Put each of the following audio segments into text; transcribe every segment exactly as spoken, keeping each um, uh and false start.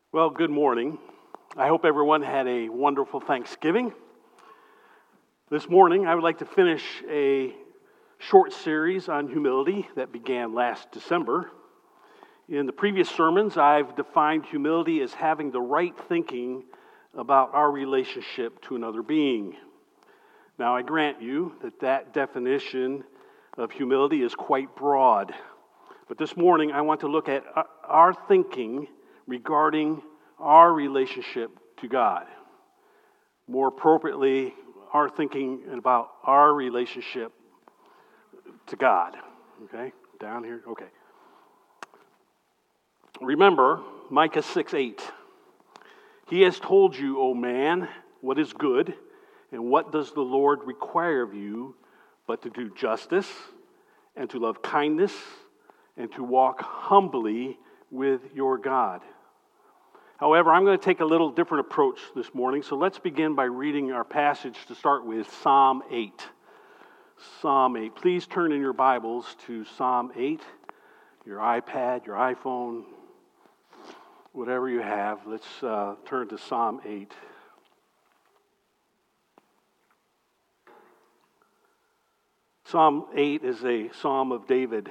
Well, good morning. I hope everyone had a wonderful Thanksgiving. This morning, I would like to finish a short series on humility that began last December. In the previous sermons, I've defined humility as having the right thinking about our relationship to another being. Now, I grant you that that definition of humility is quite broad. But this morning, I want to look at our thinking regarding our relationship to God. More appropriately, our thinking about our relationship to God. Okay, down here, okay. Remember, Micah six eight. He has told you, O man, what is good, and what does the Lord require of you, but to do justice, and to love kindness, and to walk humbly with your God. However, I'm going to take a little different approach this morning, so let's begin by reading our passage to start with, Psalm eight. Psalm eight. Please turn in your Bibles to Psalm eight, your iPad, your iPhone, whatever you have. Let's uh, turn to Psalm eight. Psalm eight is a psalm of David.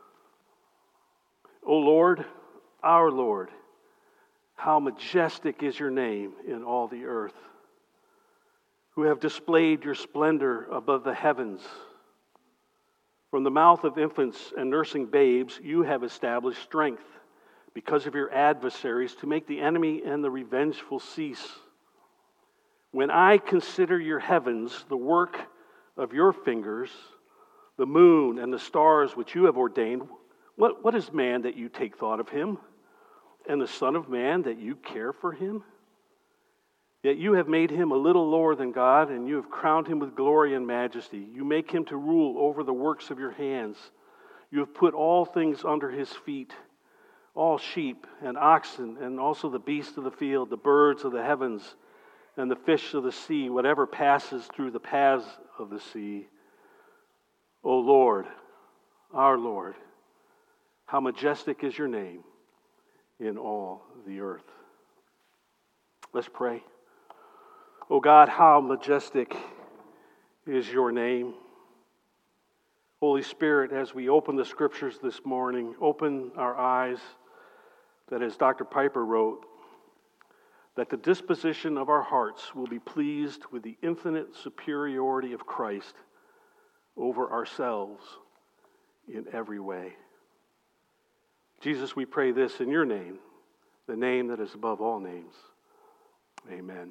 O Lord, our Lord, how majestic is your name in all the earth, who have displayed your splendor above the heavens. From the mouth of infants and nursing babes, you have established strength because of your adversaries to make the enemy and the revengeful cease. When I consider your heavens, the work of your fingers, the moon and the stars which you have ordained, what, what is man that you take thought of him? And the Son of Man that you care for him? Yet you have made him a little lower than God, and you have crowned him with glory and majesty. You make him to rule over the works of your hands. You have put all things under his feet, all sheep and oxen, and also the beasts of the field, the birds of the heavens, and the fish of the sea, whatever passes through the paths of the sea. O Lord, our Lord, how majestic is your name in all the earth. Let's pray. Oh God, how majestic is your name. Holy Spirit, as we open the scriptures this morning, open our eyes that, as Doctor Piper wrote, that the disposition of our hearts will be pleased with the infinite superiority of Christ over ourselves in every way. Jesus, we pray this in your name, the name that is above all names. Amen.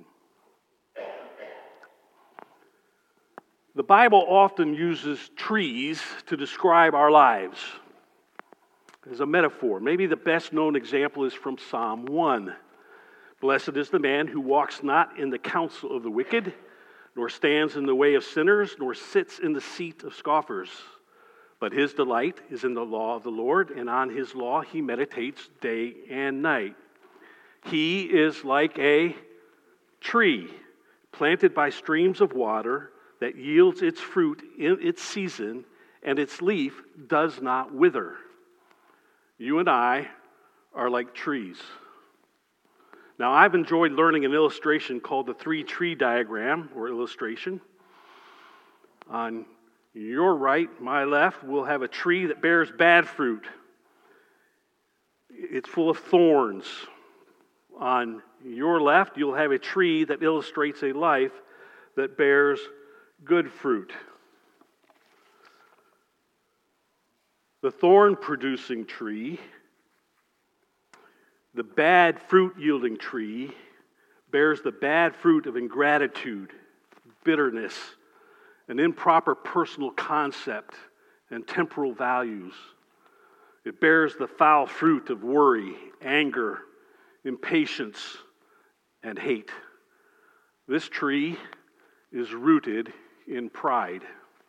The Bible often uses trees to describe our lives as a metaphor. Maybe the best known example is from Psalm one. Blessed is the man who walks not in the counsel of the wicked, nor stands in the way of sinners, nor sits in the seat of scoffers. But his delight is in the law of the Lord, and on his law he meditates day and night. He is like a tree planted by streams of water that yields its fruit in its season, and its leaf does not wither. You and I are like trees. Now, I've enjoyed learning an illustration called the three-tree diagram, or illustration. On your right, my left, we'll have a tree that bears bad fruit. It's full of thorns. On your left, you'll have a tree that illustrates a life that bears good fruit. The thorn-producing tree, the bad fruit-yielding tree, bears the bad fruit of ingratitude, bitterness, an improper personal concept, and temporal values. It bears the foul fruit of worry, anger, impatience, and hate. This tree is rooted in pride.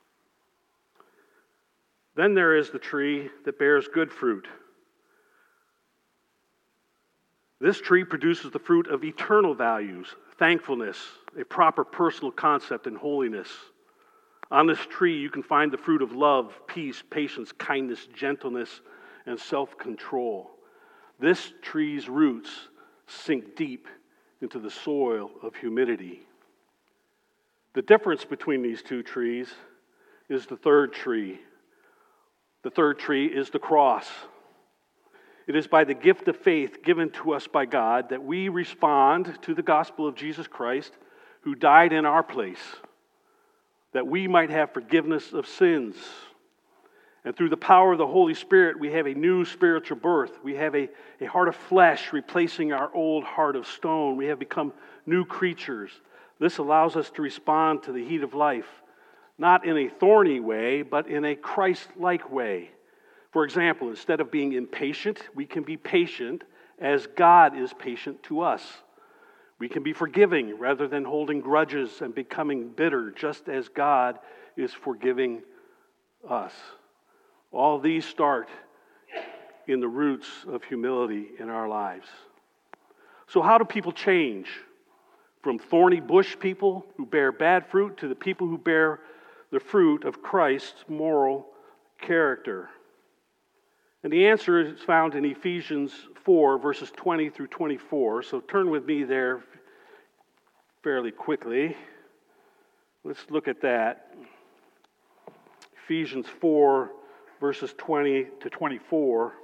Then there is the tree that bears good fruit. This tree produces the fruit of eternal values, thankfulness, a proper personal concept, and holiness. On this tree, you can find the fruit of love, peace, patience, kindness, gentleness, and self-control. This tree's roots sink deep into the soil of humidity. The difference between these two trees is the third tree. The third tree is the cross. It is by the gift of faith given to us by God that we respond to the gospel of Jesus Christ, who died in our place, that we might have forgiveness of sins. And through the power of the Holy Spirit, we have a new spiritual birth. We have a, a heart of flesh replacing our old heart of stone. We have become new creatures. This allows us to respond to the heat of life, not in a thorny way, but in a Christ-like way. For example, instead of being impatient, we can be patient as God is patient to us. We can be forgiving rather than holding grudges and becoming bitter, just as God is forgiving us. All these start in the roots of humility in our lives. So how do people change? From thorny bush people who bear bad fruit to the people who bear the fruit of Christ's moral character. And the answer is found in Ephesians four, verses twenty through twenty-four. So turn with me there fairly quickly. Let's look at that. Ephesians four, verses twenty to twenty-four.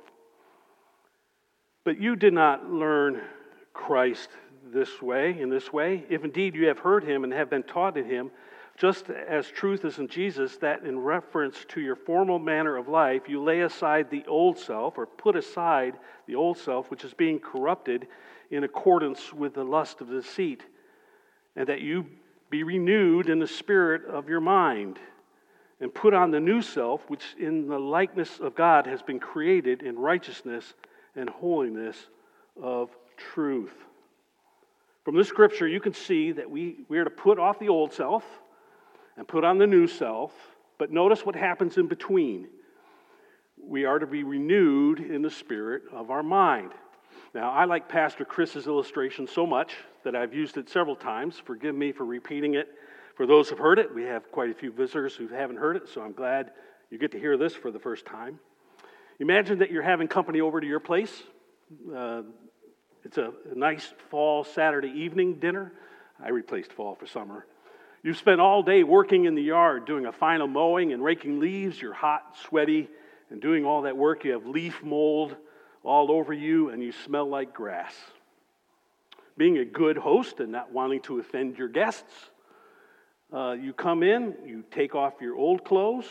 But you did not learn Christ this way, in this way, if indeed you have heard him and have been taught in him, just as truth is in Jesus, that in reference to your formal manner of life, you lay aside the old self, or put aside the old self, which is being corrupted in accordance with the lust of deceit, and that you be renewed in the spirit of your mind, and put on the new self, which in the likeness of God has been created in righteousness and holiness of truth. From this scripture, you can see that we, we are to put off the old self and put on the new self, but notice what happens in between. We are to be renewed in the spirit of our mind. Now, I like Pastor Chris's illustration so much that I've used it several times. Forgive me for repeating it. For those who have heard it, we have quite a few visitors who haven't heard it, so I'm glad you get to hear this for the first time. Imagine that you're having company over to your place. Uh, It's a, a nice fall Saturday evening dinner. I replaced fall for summer. You've spent all day working in the yard, doing a final mowing and raking leaves. You're hot, sweaty, and doing all that work. You have leaf mold all over you, and you smell like grass. Being a good host and not wanting to offend your guests, uh, you come in, you take off your old clothes,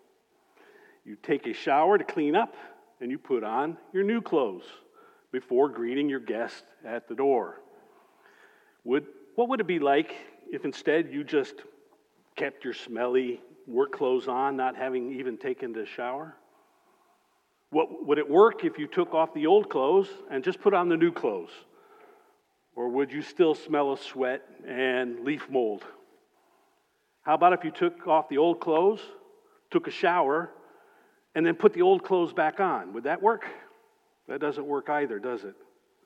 you take a shower to clean up, and you put on your new clothes before greeting your guest at the door. Would, what would it be like if instead you just kept your smelly work clothes on, not having even taken the shower? What, would it work if you took off the old clothes and just put on the new clothes? Or would you still smell of sweat and leaf mold? How about if you took off the old clothes, took a shower, and then put the old clothes back on? Would that work? That doesn't work either, does it?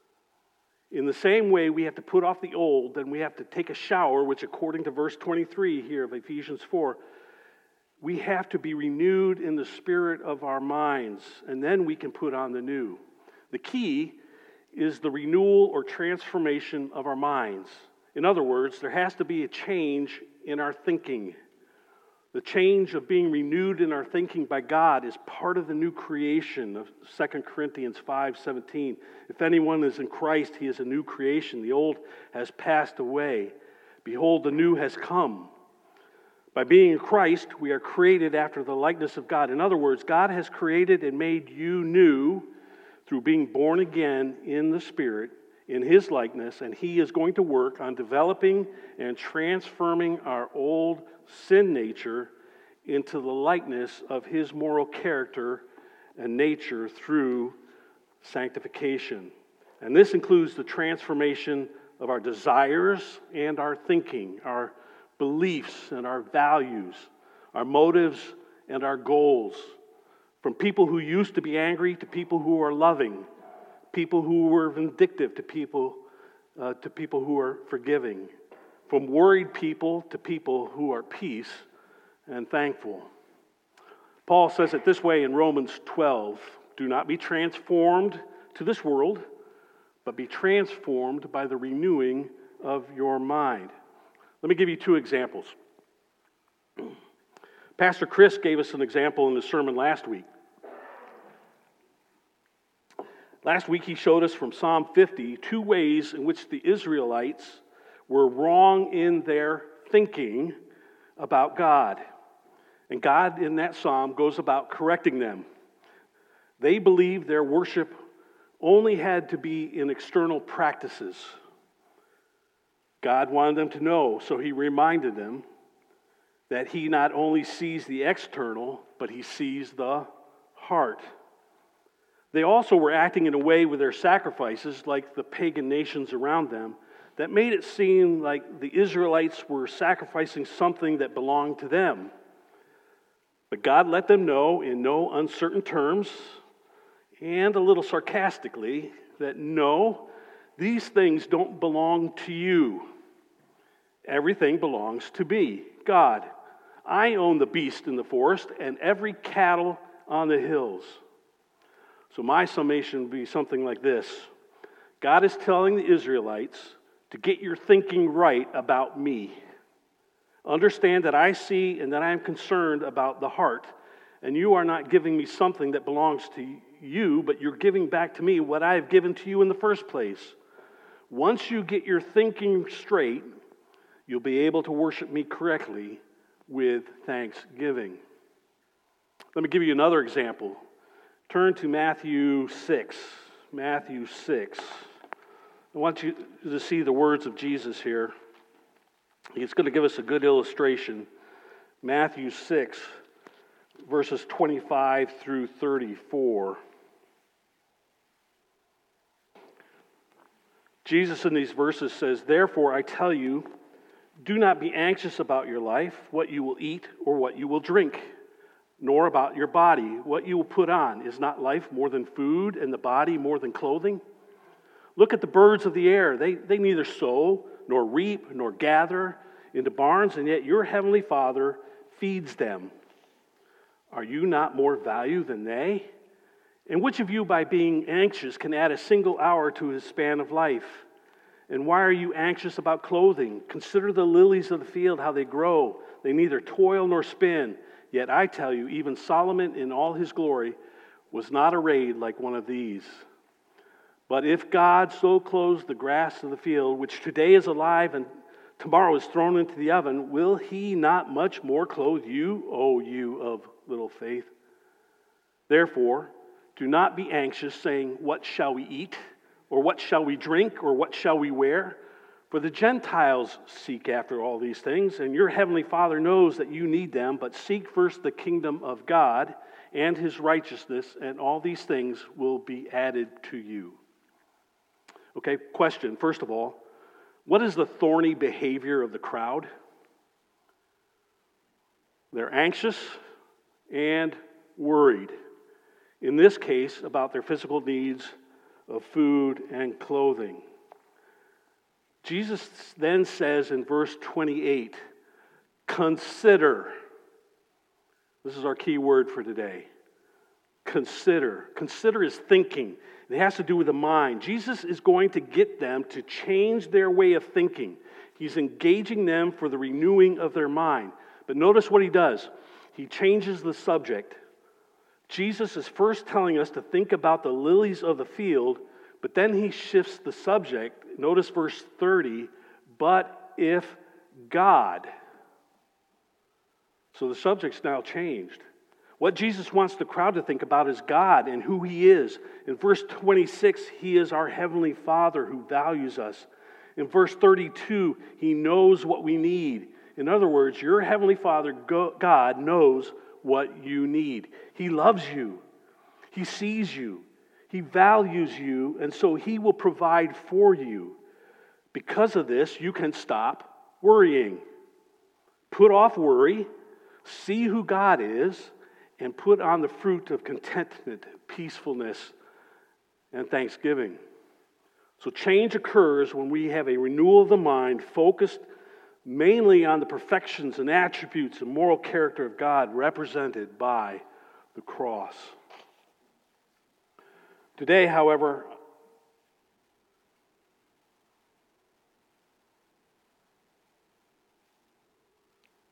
In the same way, we have to put off the old, then we have to take a shower, which according to verse twenty-three here of Ephesians four, we have to be renewed in the spirit of our minds, and then we can put on the new. The key is the renewal or transformation of our minds. In other words, there has to be a change in our thinking. The change of being renewed in our thinking by God is part of the new creation of Second Corinthians five seventeen. If anyone is in Christ, he is a new creation. The old has passed away. Behold, the new has come. By being in Christ, we are created after the likeness of God. In other words, God has created and made you new through being born again in the Spirit, in His likeness, and He is going to work on developing and transforming our old sin nature into the likeness of His moral character and nature through sanctification. And this includes the transformation of our desires and our thinking, our beliefs and our values, our motives and our goals. From people who used to be angry to people who are loving, people who were vindictive to people uh, to people who are forgiving, from worried people to people who are peace and thankful. Paul says it this way in Romans twelve, do not be transformed to this world, but be transformed by the renewing of your mind. Let me give you two examples. Pastor Chris gave us an example in the sermon last week. Last week he showed us from Psalm fifty two ways in which the Israelites were wrong in their thinking about God. And God in that psalm goes about correcting them. They believed their worship only had to be in external practices. God wanted them to know, so he reminded them that he not only sees the external, but he sees the heart. They also were acting in a way with their sacrifices, like the pagan nations around them, that made it seem like the Israelites were sacrificing something that belonged to them. But God let them know in no uncertain terms, and a little sarcastically, that no, these things don't belong to you. Everything belongs to me, God. I own the beast in the forest and every cattle on the hills. So my summation would be something like this. God is telling the Israelites to get your thinking right about me. Understand that I see and that I am concerned about the heart, and you are not giving me something that belongs to you, but you're giving back to me what I have given to you in the first place. Once you get your thinking straight, you'll be able to worship me correctly with thanksgiving. Let me give you another example. Turn to Matthew six. Matthew six. I want you to see the words of Jesus here. He's going to give us a good illustration. Matthew six, verses twenty-five through thirty-four. Jesus in these verses says, "Therefore I tell you, do not be anxious about your life, what you will eat or what you will drink, nor about your body, what you will put on. Is not life more than food, and the body more than clothing? Look at the birds of the air. They, they neither sow, nor reap, nor gather into barns, and yet your heavenly Father feeds them. Are you not more value than they? And which of you, by being anxious, can add a single hour to his span of life? And why are you anxious about clothing? Consider the lilies of the field, how they grow. They neither toil nor spin. Yet I tell you, even Solomon in all his glory was not arrayed like one of these. But if God so clothes the grass of the field, which today is alive and tomorrow is thrown into the oven, will he not much more clothe you, O you of little faith? Therefore, do not be anxious, saying, what shall we eat? Or what shall we drink? Or what shall we wear? For the Gentiles seek after all these things, and your heavenly Father knows that you need them, but seek first the kingdom of God and his righteousness, and all these things will be added to you." Okay, question, first of all, what is the thorny behavior of the crowd? They're anxious and worried. In this case, about their physical needs of food and clothing. Jesus then says in verse twenty-eight, consider. This is our key word for today. Consider. Consider is thinking. It has to do with the mind. Jesus is going to get them to change their way of thinking. He's engaging them for the renewing of their mind. But notice what he does. He changes the subject. Jesus is first telling us to think about the lilies of the field, but then he shifts the subject. Notice verse thirty, but if God. So the subject's now changed. What Jesus wants the crowd to think about is God and who he is. In verse twenty-six, he is our heavenly Father who values us. In verse thirty-two, he knows what we need. In other words, your heavenly Father, God, knows what you need. He loves you. He sees you. He values you, and so he will provide for you. Because of this, you can stop worrying. Put off worry, see who God is, and put on the fruit of contentment, peacefulness, and thanksgiving. So change occurs when we have a renewal of the mind focused mainly on the perfections and attributes and moral character of God represented by the cross. Today, however,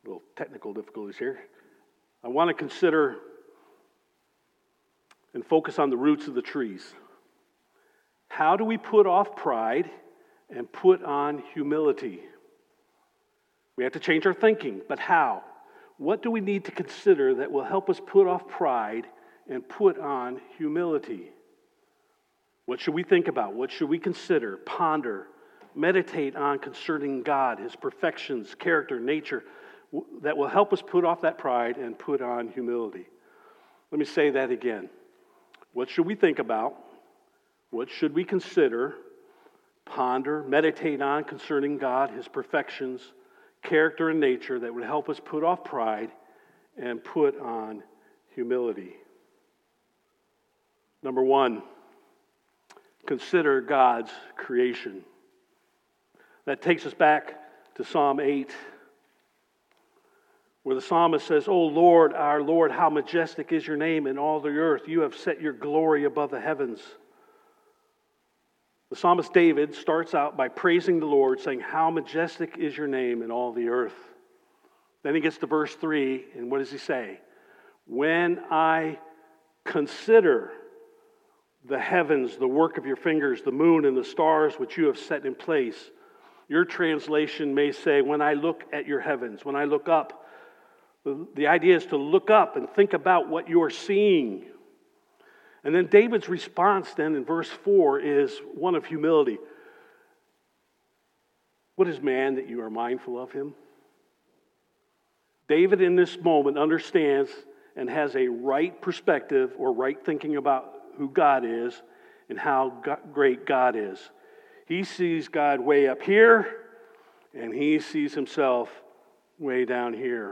little technical difficulties here. I want to consider and focus on the roots of the trees. How do we put off pride and put on humility? We have to change our thinking, but how? What do we need to consider that will help us put off pride and put on humility? What should we think about? What should we consider, ponder, meditate on concerning God, His perfections, character, nature, that will help us put off that pride and put on humility? Let me say that again. What should we think about? What should we consider, ponder, meditate on concerning God, His perfections, character, and nature that would help us put off pride and put on humility? Number one, consider God's creation. That takes us back to Psalm eight, where the psalmist says, "O Lord, our Lord, how majestic is your name in all the earth. You have set your glory above the heavens." The psalmist David starts out by praising the Lord, saying, "How majestic is your name in all the earth." Then he gets to verse three, and what does he say? "When I consider the heavens, the work of your fingers, the moon and the stars which you have set in place." Your translation may say, "When I look at your heavens," when I look up. The, the idea is to look up and think about what you are seeing. And then David's response then in verse four is one of humility. "What is man that you are mindful of him?" David in this moment understands and has a right perspective or right thinking about who God is and how great God is. He sees God way up here, and he sees himself way down here.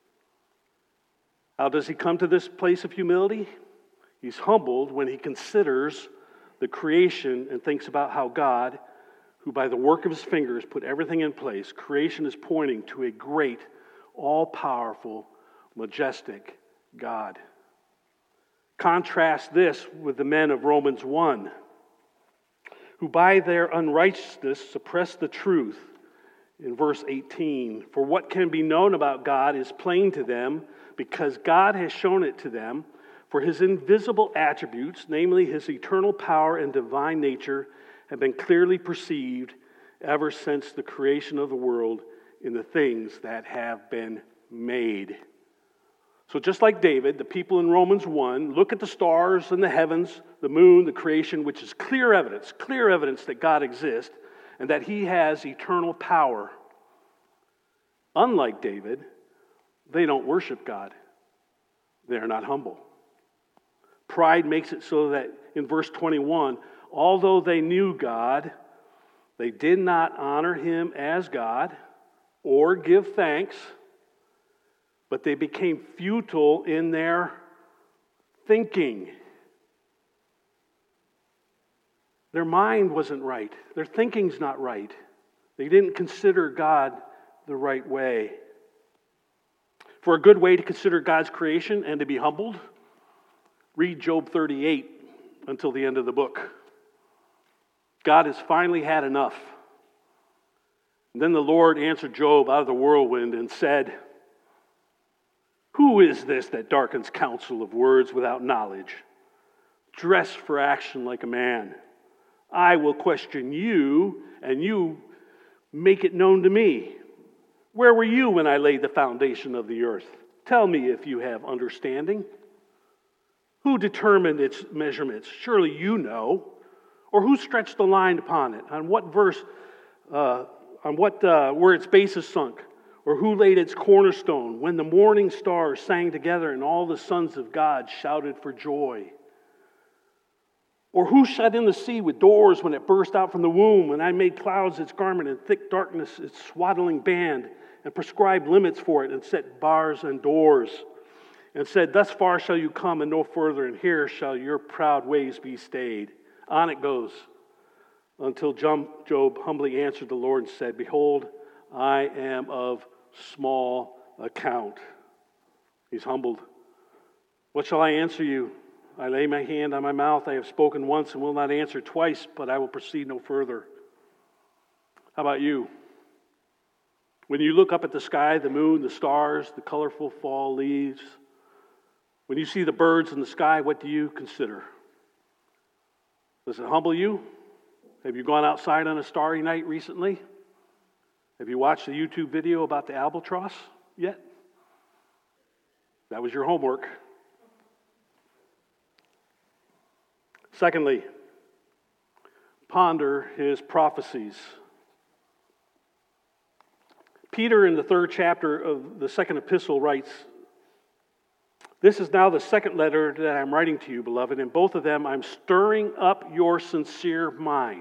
How does he come to this place of humility? He's humbled when he considers the creation and thinks about how God, who by the work of his fingers put everything in place, creation is pointing to a great, all-powerful, majestic God. Contrast this with the men of Romans one, who by their unrighteousness suppress the truth. In verse eighteen, "For what can be known about God is plain to them, because God has shown it to them. For his invisible attributes, namely his eternal power and divine nature, have been clearly perceived ever since the creation of the world in the things that have been made." So just like David, the people in Romans one look at the stars and the heavens, the moon, the creation, which is clear evidence, clear evidence that God exists and that he has eternal power. Unlike David, they don't worship God. They are not humble. Pride makes it so that in verse twenty-one, although they knew God, they did not honor him as God or give thanks, but they became futile in their thinking. Their mind wasn't right. Their thinking's not right. They didn't consider God the right way. For a good way to consider God's creation and to be humbled, read Job thirty-eight until the end of the book. God has finally had enough. And then the Lord answered Job out of the whirlwind and said, "Who is this that darkens counsel of words without knowledge? Dressed for action like a man. I will question you, and you make it known to me. Where were you when I laid the foundation of the earth? Tell me if you have understanding. Who determined its measurements? Surely you know. Or who stretched the line upon it? On what verse, uh, on what, uh, where its base is sunk? Or who laid its cornerstone? When the morning stars sang together and all the sons of God shouted for joy. Or who shut in the sea with doors when it burst out from the womb? When I made clouds its garment and thick darkness its swaddling band, and prescribed limits for it and set bars and doors, and said, thus far shall you come and no further, and here shall your proud ways be stayed. On it goes, until Job humbly answered the Lord and said, behold, I am of small account. He's humbled. What shall I answer you? I lay my hand on my mouth. I have spoken once and will not answer twice, but I will proceed no further. How about you? When you look up at the sky, the moon, the stars, the colorful fall leaves, when you see the birds in the sky, what do you consider? Does it humble you? Have you gone outside on a starry night recently? Have you watched the YouTube video about the albatross yet? That was your homework. Secondly, ponder his prophecies. Peter, in the third chapter of the second epistle, writes, "This is now the second letter that I'm writing to you, beloved. In both of them, I'm stirring up your sincere mind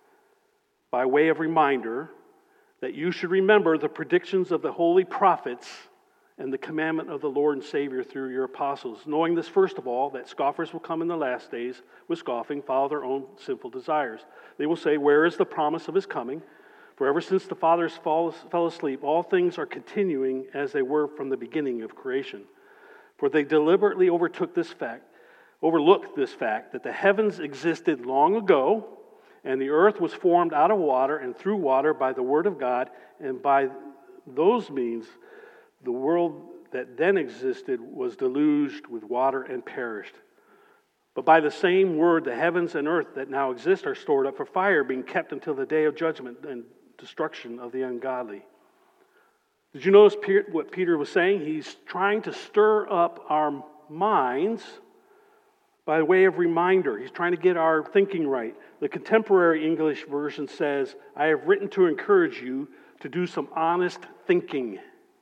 by way of reminder that you should remember the predictions of the holy prophets and the commandment of the Lord and Savior through your apostles, knowing this, first of all, that scoffers will come in the last days with scoffing, follow their own sinful desires. They will say, 'Where is the promise of his coming? For ever since the fathers fall, fell asleep, all things are continuing as they were from the beginning of creation.' For they deliberately overtook this fact, overlooked this fact, that the heavens existed long ago, and the earth was formed out of water and through water by the word of God, and by those means the world that then existed was deluged with water and perished. But by the same word, the heavens and earth that now exist are stored up for fire, being kept until the day of judgment and destruction of the ungodly." Did you notice what Peter was saying? He's trying to stir up our minds by way of reminder. He's trying to get our thinking right. The contemporary English version says, "I have written to encourage you to do some honest thinking."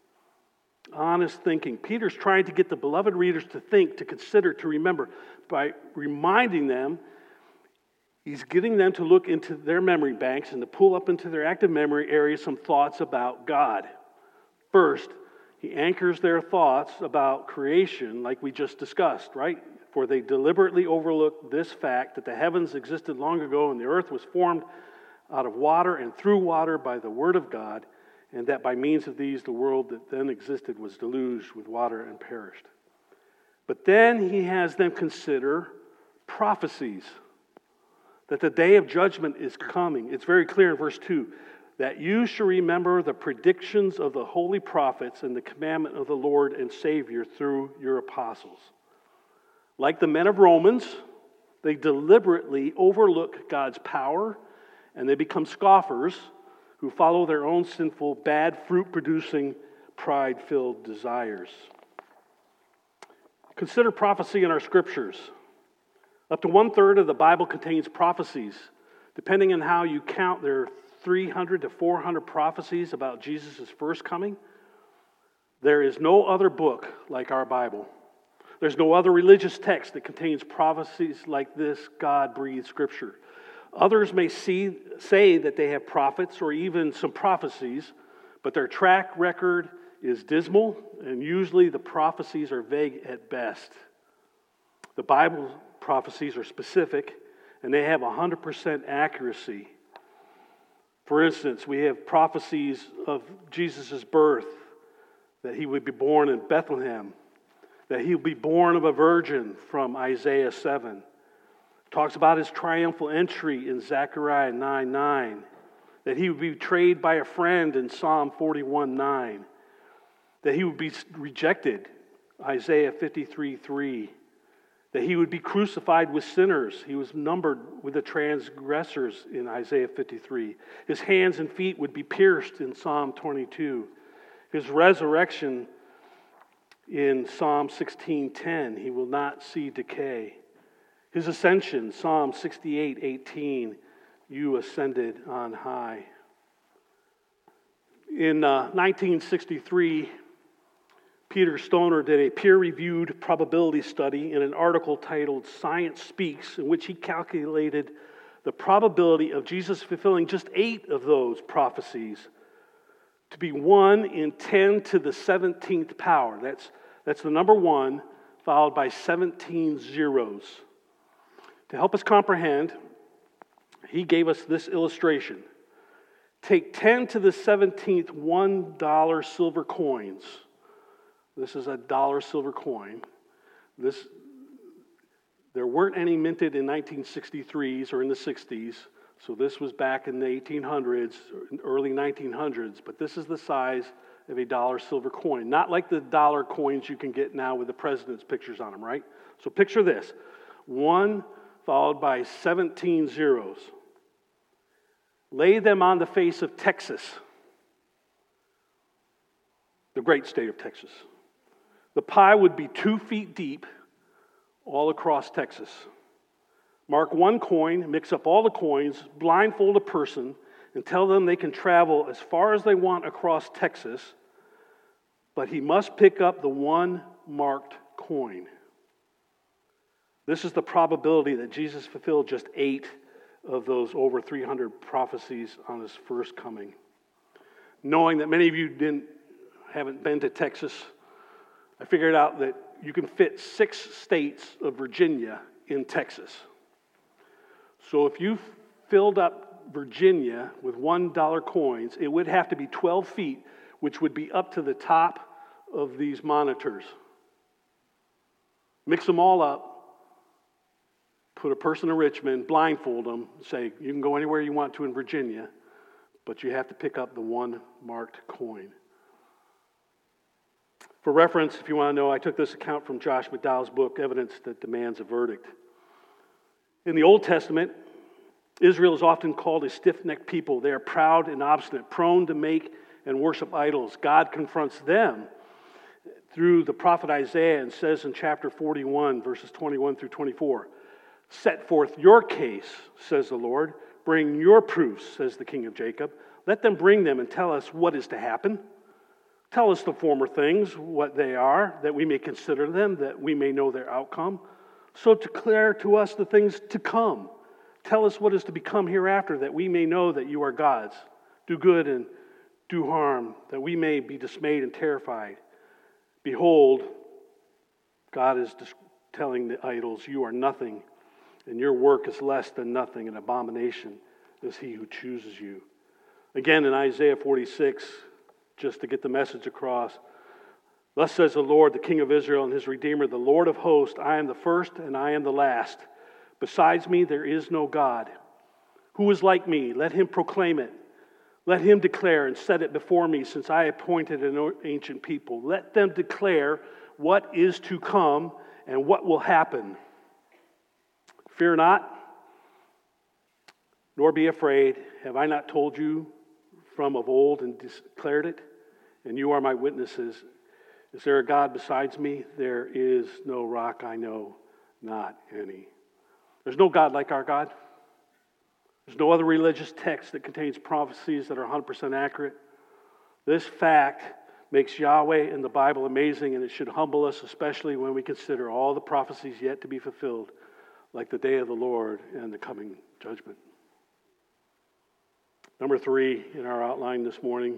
Honest thinking. Peter's trying to get the beloved readers to think, to consider, to remember. By reminding them, he's getting them to look into their memory banks and to pull up into their active memory areas some thoughts about God. First, he anchors their thoughts about creation like we just discussed, right? For they deliberately overlooked this fact that the heavens existed long ago and the earth was formed out of water and through water by the word of God, and that by means of these the world that then existed was deluged with water and perished. But then he has them consider prophecies, that the day of judgment is coming. It's very clear in verse two, that you shall remember the predictions of the holy prophets and the commandment of the Lord and Savior through your apostles. Like the men of Romans, they deliberately overlook God's power and they become scoffers who follow their own sinful, bad, fruit-producing, pride-filled desires. Consider prophecy in our scriptures. Up to one-third of the Bible contains prophecies. Depending on how you count, there are three hundred to four hundred prophecies about Jesus' first coming. There is no other book like our Bible. There's no other religious text that contains prophecies like this God-breathed scripture. Others may see, say that they have prophets or even some prophecies, but their track record is dismal, and usually the prophecies are vague at best. The Bible prophecies are specific, and they have one hundred percent accuracy. For instance, we have prophecies of Jesus' birth, that he would be born in Bethlehem, that he would be born of a virgin from Isaiah seven. Talks about his triumphal entry in Zechariah nine nine, that he would be betrayed by a friend in Psalm forty-one nine, that he would be rejected, Isaiah fifty-three three, that he would be crucified with sinners, he was numbered with the transgressors in Isaiah fifty-three, his hands and feet would be pierced in Psalm twenty-two, his resurrection in Psalm sixteen ten, he will not see decay. His ascension, Psalm sixty-eight eighteen, you ascended on high. In uh, nineteen sixty-three, Peter Stoner did a peer-reviewed probability study in an article titled Science Speaks, in which he calculated the probability of Jesus fulfilling just eight of those prophecies to be one in ten to the seventeenth power. That's, that's the number one, followed by seventeen zeros. To help us comprehend, he gave us this illustration. Take ten to the seventeenth one dollar silver coins. This is a dollar silver coin. This, there weren't any minted in nineteen sixty-threes or in the sixties. So this was back in the eighteen hundreds, early nineteen hundreds, but this is the size of a dollar silver coin. Not like the dollar coins you can get now with the president's pictures on them, right? So picture this. One followed by seventeen zeros. Lay them on the face of Texas, the great state of Texas. The pie would be two feet deep all across Texas. Mark one coin, mix up all the coins, blindfold a person, and tell them they can travel as far as they want across Texas, but he must pick up the one marked coin. This is the probability that Jesus fulfilled just eight of those over three hundred prophecies on his first coming. Knowing that many of you didn't haven't been to Texas, I figured out that you can fit six states of Virginia in Texas. So if you filled up Virginia with one dollar coins, it would have to be twelve feet, which would be up to the top of these monitors. Mix them all up. Put a person in Richmond, blindfold them, say, you can go anywhere you want to in Virginia, but you have to pick up the one marked coin. For reference, if you want to know, I took this account from Josh McDowell's book, Evidence That Demands a Verdict. In the Old Testament, Israel is often called a stiff-necked people. They are proud and obstinate, prone to make and worship idols. God confronts them through the prophet Isaiah and says in chapter forty-one, verses twenty-one through twenty-four, set forth your case, says the Lord. Bring your proofs, says the King of Jacob. Let them bring them and tell us what is to happen. Tell us the former things, what they are, that we may consider them, that we may know their outcome. So declare to us the things to come. Tell us what is to become hereafter, that we may know that you are God's. Do good and do harm, that we may be dismayed and terrified. Behold, God is telling the idols, you are nothing, and your work is less than nothing. An abomination is he who chooses you. Again, in Isaiah forty-six, just to get the message across, thus says the Lord, the King of Israel and his Redeemer, the Lord of hosts, I am the first and I am the last. Besides me, there is no God. Who is like me? Let him proclaim it. Let him declare and set it before me, since I appointed an ancient people. Let them declare what is to come and what will happen. Fear not, nor be afraid. Have I not told you from of old and declared it? And you are my witnesses. Is there a God besides me? There is no rock, I know, not any. There's no God like our God. There's no other religious text that contains prophecies that are one hundred percent accurate. This fact makes Yahweh and the Bible amazing, and it should humble us, especially when we consider all the prophecies yet to be fulfilled, like the day of the Lord and the coming judgment. Number three in our outline this morning,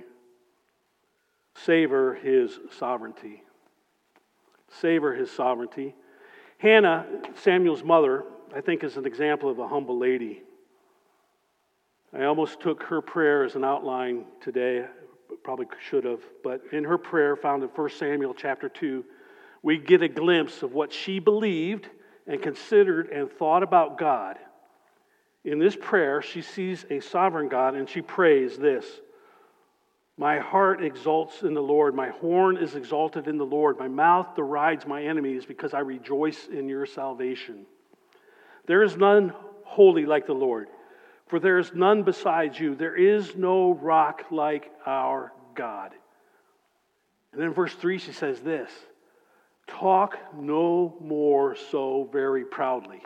savor his sovereignty. Savor his sovereignty. Hannah, Samuel's mother, I think is an example of a humble lady. I almost took her prayer as an outline today, probably should have, but in her prayer found in First Samuel chapter two, we get a glimpse of what she believed and considered and thought about God. In this prayer, she sees a sovereign God and she prays this: my heart exalts in the Lord, my horn is exalted in the Lord, my mouth derides my enemies because I rejoice in your salvation. There is none holy like the Lord, for there is none besides you. There is no rock like our God. And then in verse three she says this: talk no more so very proudly.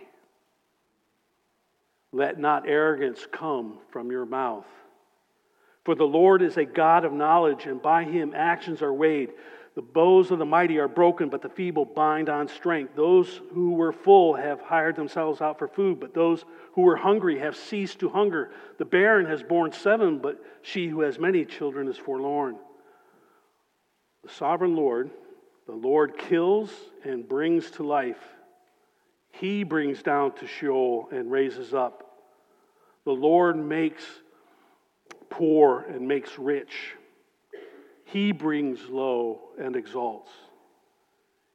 Let not arrogance come from your mouth. For the Lord is a God of knowledge, and by him actions are weighed. The bows of the mighty are broken, but the feeble bind on strength. Those who were full have hired themselves out for food, but those who were hungry have ceased to hunger. The barren has borne seven, but she who has many children is forlorn. The sovereign Lord, the Lord kills and brings to life. He brings down to Sheol and raises up. The Lord makes poor and makes rich. He brings low and exalts.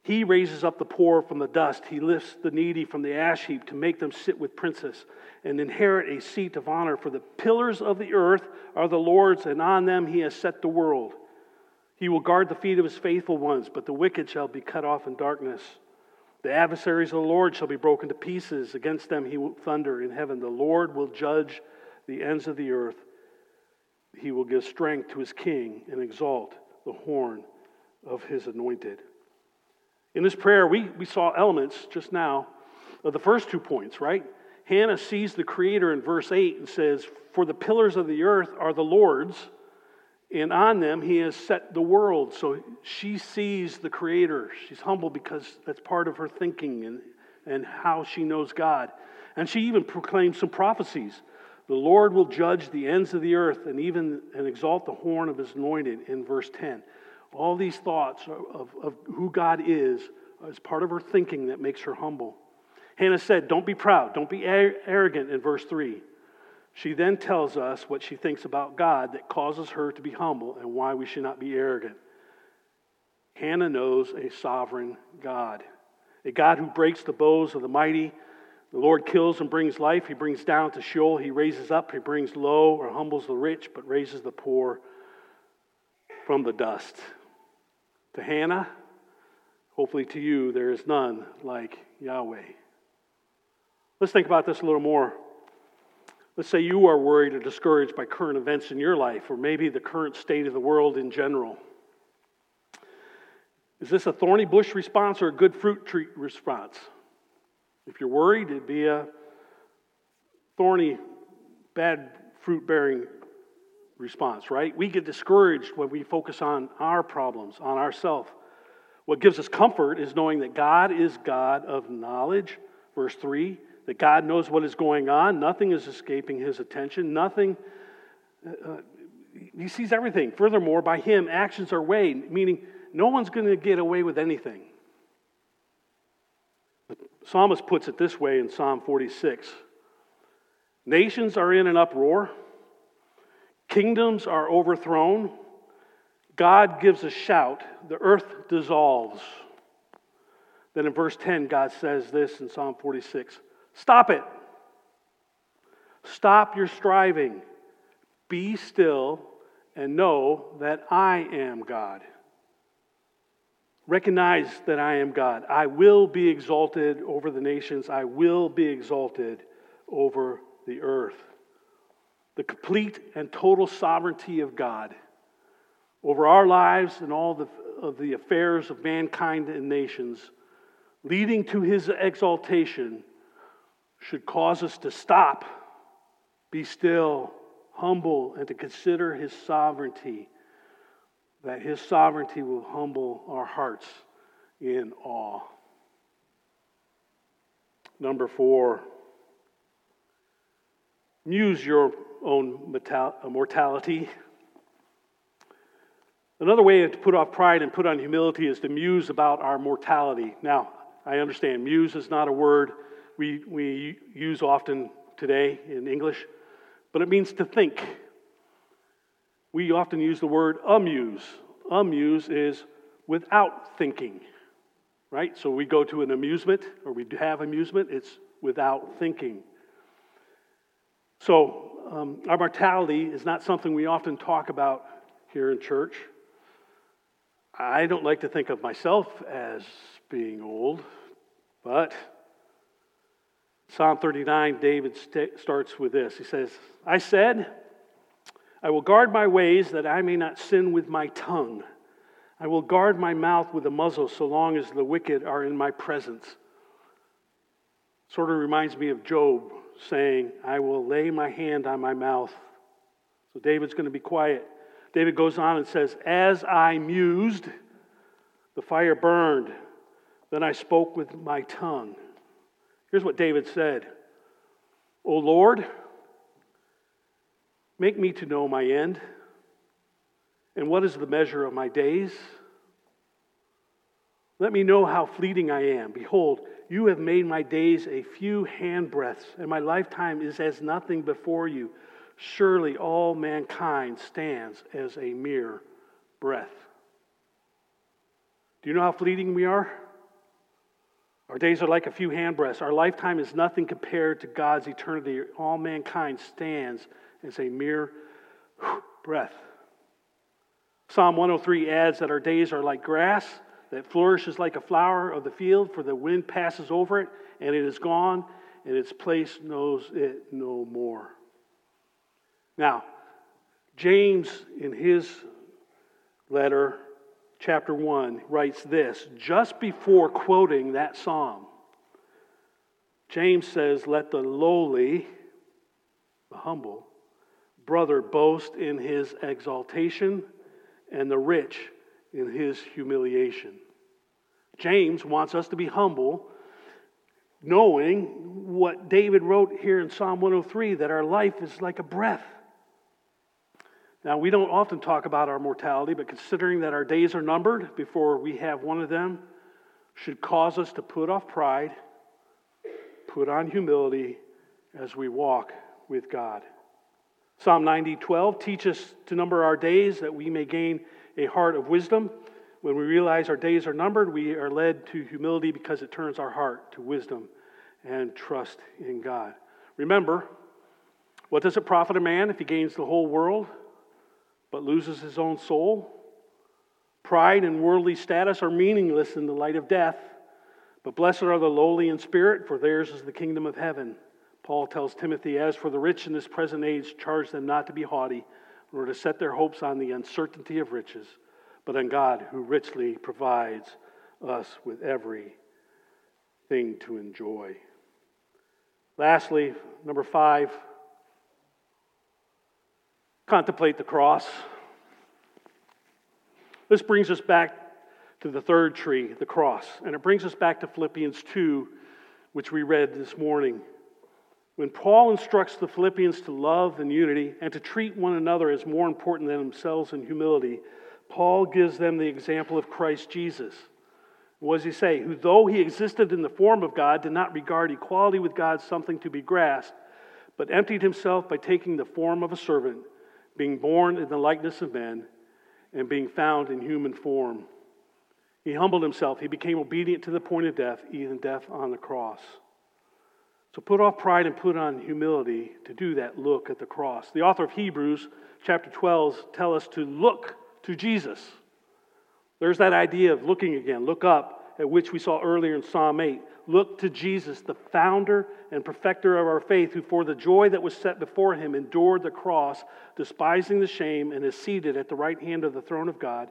He raises up the poor from the dust. He lifts the needy from the ash heap to make them sit with princes and inherit a seat of honor. For the pillars of the earth are the Lord's, and on them he has set the world. He will guard the feet of his faithful ones, but the wicked shall be cut off in darkness. The adversaries of the Lord shall be broken to pieces. Against them he will thunder in heaven. The Lord will judge the ends of the earth. He will give strength to his king and exalt the horn of his anointed. In this prayer, we, we saw elements just now of the first two points, right? Hannah sees the Creator in verse eight and says, "For the pillars of the earth are the Lord's, and on them he has set the world." So she sees the Creator. She's humble because that's part of her thinking and, and how she knows God. And she even proclaims some prophecies. The Lord will judge the ends of the earth and even and exalt the horn of his anointed in verse ten. All these thoughts of, of who God is is part of her thinking that makes her humble. Hannah said, "Don't be proud, don't be arrogant," in verse three. She then tells us what she thinks about God that causes her to be humble and why we should not be arrogant. Hannah knows a sovereign God, a God who breaks the bows of the mighty. The Lord kills and brings life. He brings down to Sheol. He raises up. He brings low or humbles the rich, but raises the poor from the dust. To Hannah, hopefully to you, there is none like Yahweh. Let's think about this a little more. Let's say you are worried or discouraged by current events in your life, or maybe the current state of the world in general. Is this a thorny bush response or a good fruit tree response? If you're worried, it'd be a thorny, bad fruit-bearing response, right? We get discouraged when we focus on our problems, on ourselves. What gives us comfort is knowing that God is God of knowledge, verse three, that God knows what is going on. Nothing is escaping his attention. Nothing, uh, he sees everything. Furthermore, by him, actions are weighed, meaning no one's going to get away with anything. The psalmist puts it this way in Psalm forty-six. Nations are in an uproar. Kingdoms are overthrown. God gives a shout. The earth dissolves. Then in verse ten, God says this in Psalm forty-six. Stop it. Stop your striving. Be still and know that I am God. Recognize that I am God. I will be exalted over the nations. I will be exalted over the earth. The complete and total sovereignty of God over our lives and all the, of the affairs of mankind and nations, leading to his exaltation, should cause us to stop, be still, humble, and to consider his sovereignty, that his sovereignty will humble our hearts in awe. Number four, muse your own mortality. Another way to put off pride and put on humility is to muse about our mortality. Now, I understand muse is not a word we, we use often today in English, but it means to think. We often use the word amuse. Amuse is without thinking, right? So we go to an amusement, or we have amusement, it's without thinking. So um, our mortality is not something we often talk about here in church. I don't like to think of myself as being old, but Psalm thirty-nine, David st- starts with this. He says, I said, I will guard my ways that I may not sin with my tongue. I will guard my mouth with a muzzle so long as the wicked are in my presence. Sort of reminds me of Job saying, I will lay my hand on my mouth. So David's going to be quiet. David goes on and says, as I mused, the fire burned. Then I spoke with my tongue. Here's what David said. O Lord, make me to know my end. And what is the measure of my days? Let me know how fleeting I am. Behold, you have made my days a few handbreadths, and my lifetime is as nothing before you. Surely all mankind stands as a mere breath. Do you know how fleeting we are? Our days are like a few handbreadths. Our lifetime is nothing compared to God's eternity. All mankind stands as a mere breath. Psalm one oh three adds that our days are like grass that flourishes like a flower of the field, for the wind passes over it, and it is gone, and its place knows it no more. Now, James, in his letter, chapter one, writes this, just before quoting that psalm. James says, let the lowly, the humble, brother boast in his exaltation, and the rich in his humiliation. James wants us to be humble, knowing what David wrote here in Psalm one oh three, that our life is like a breath. Now, we don't often talk about our mortality, but considering that our days are numbered before we have one of them, should cause us to put off pride, put on humility as we walk with God. Psalm ninety twelve teaches us to number our days that we may gain a heart of wisdom. When we realize our days are numbered, we are led to humility because it turns our heart to wisdom and trust in God. Remember, what does it profit a man if he gains the whole world but loses his own soul? Pride and worldly status are meaningless in the light of death, but blessed are the lowly in spirit, for theirs is the kingdom of heaven. Paul tells Timothy, as for the rich in this present age, charge them not to be haughty, nor to set their hopes on the uncertainty of riches, but on God, who richly provides us with everything to enjoy. Lastly, number five, contemplate the cross. This brings us back to the third tree, the cross, and it brings us back to Philippians two, which we read this morning. When Paul instructs the Philippians to love and unity and to treat one another as more important than themselves in humility, Paul gives them the example of Christ Jesus. What does he say? Who, though he existed in the form of God, did not regard equality with God something to be grasped, but emptied himself by taking the form of a servant, being born in the likeness of men, and being found in human form. He humbled himself. He became obedient to the point of death, even death on the cross. So put off pride and put on humility. To do that, look at the cross. The author of Hebrews, chapter twelve, tells us to look to Jesus. There's that idea of looking again. Look up, at which we saw earlier in Psalm eight. Look to Jesus, the founder and perfecter of our faith, who for the joy that was set before him endured the cross, despising the shame, and is seated at the right hand of the throne of God.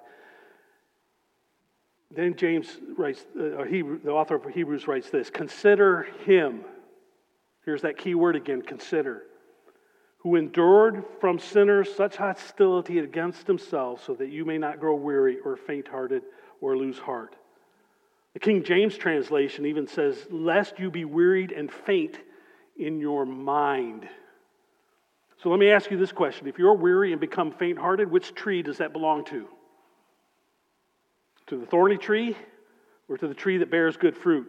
Then James writes, uh, Hebrew, the author of Hebrews writes this, consider him. Here's that key word again, consider. Who endured from sinners such hostility against himself, so that you may not grow weary or faint-hearted or lose heart. The King James translation even says, lest you be wearied and faint in your mind. So let me ask you this question. If you're weary and become faint-hearted, which tree does that belong to? To the thorny tree or to the tree that bears good fruit?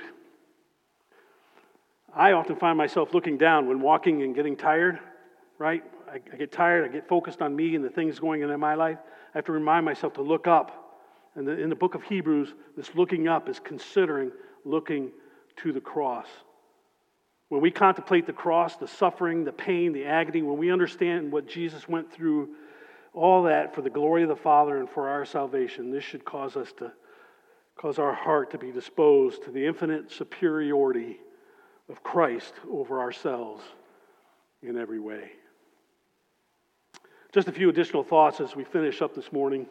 I often find myself looking down when walking and getting tired, right? I, I get tired, I get focused on me and the things going on in my life. I have to remind myself to look up. And in the book of Hebrews, this looking up is considering looking to the cross. When we contemplate the cross, the suffering, the pain, the agony, when we understand what Jesus went through, all that for the glory of the Father and for our salvation, this should cause us to, cause our heart to be disposed to the infinite superiority of Christ over ourselves in every way. Just a few additional thoughts as we finish up this morning.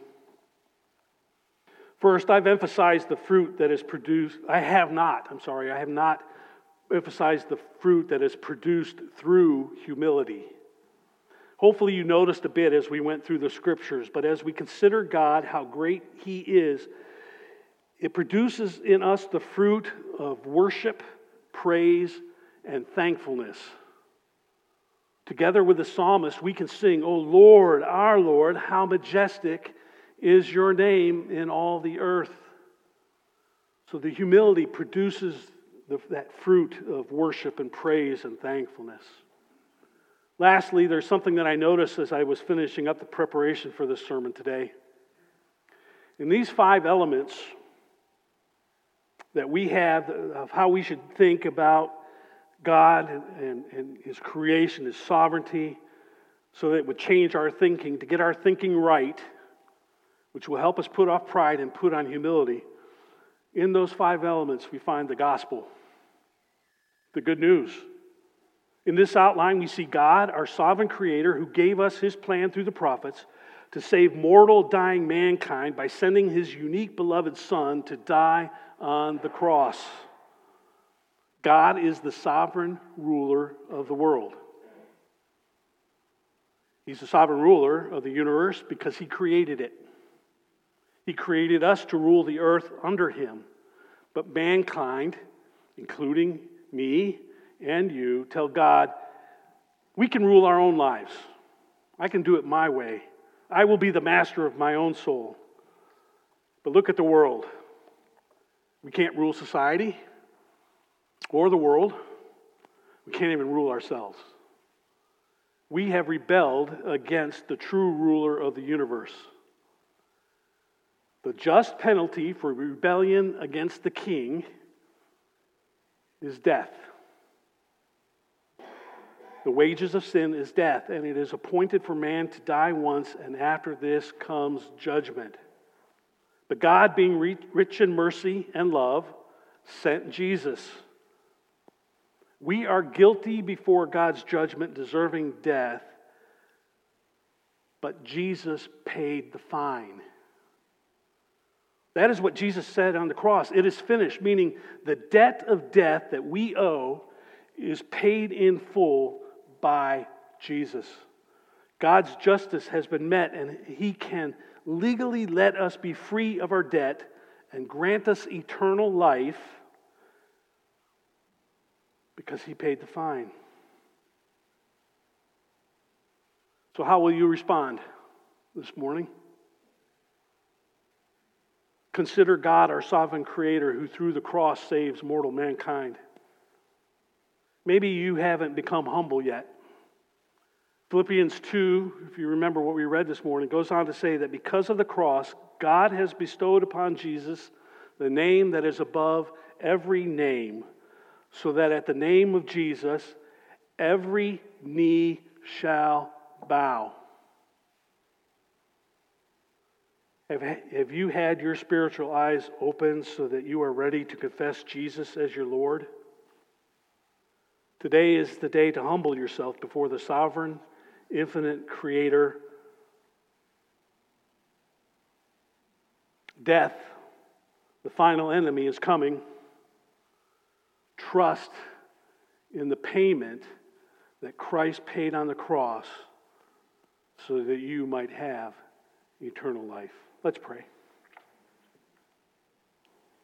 First, I've emphasized the fruit that is produced. I have not, I'm sorry, I have not emphasized the fruit that is produced through humility. Hopefully you noticed a bit as we went through the scriptures, but as we consider God, how great he is, it produces in us the fruit of worship, praise, and thankfulness. Together with the psalmist, we can sing, O Lord, our Lord, how majestic is your name in all the earth. So the humility produces the, that fruit of worship and praise and thankfulness. Lastly, there's something that I noticed as I was finishing up the preparation for this sermon today. In these five elements, that we have of how we should think about God and, and, and His creation, His sovereignty, so that it would change our thinking, to get our thinking right, which will help us put off pride and put on humility. In those five elements, we find the gospel, the good news. In this outline, we see God, our sovereign creator, who gave us His plan through the prophets to save mortal, dying mankind by sending His unique beloved Son to die on the cross. God is the sovereign ruler of the world. He's the sovereign ruler of the universe because He created it. He created us to rule the earth under Him. But mankind, including me and you, tell God, we can rule our own lives. I can do it my way. I will be the master of my own soul. But look at the world. We can't rule society or the world. We can't even rule ourselves. We have rebelled against the true ruler of the universe. The just penalty for rebellion against the king is death. The wages of sin is death, and it is appointed for man to die once, and after this comes judgment. But God, being rich in mercy and love, sent Jesus. We are guilty before God's judgment, deserving death, but Jesus paid the fine. That is what Jesus said on the cross. It is finished, meaning the debt of death that we owe is paid in full by Jesus. God's justice has been met, and He can legally let us be free of our debt and grant us eternal life because He paid the fine. So how will you respond this morning? Consider God, our sovereign creator, who through the cross saves mortal mankind. Maybe you haven't become humble yet. Philippians two, if you remember what we read this morning, goes on to say that because of the cross, God has bestowed upon Jesus the name that is above every name, so that at the name of Jesus, every knee shall bow. Have, have you had your spiritual eyes opened so that you are ready to confess Jesus as your Lord? Today is the day to humble yourself before the sovereign, infinite Creator. Death, the final enemy, is coming. Trust in the payment that Christ paid on the cross so that you might have eternal life. Let's pray.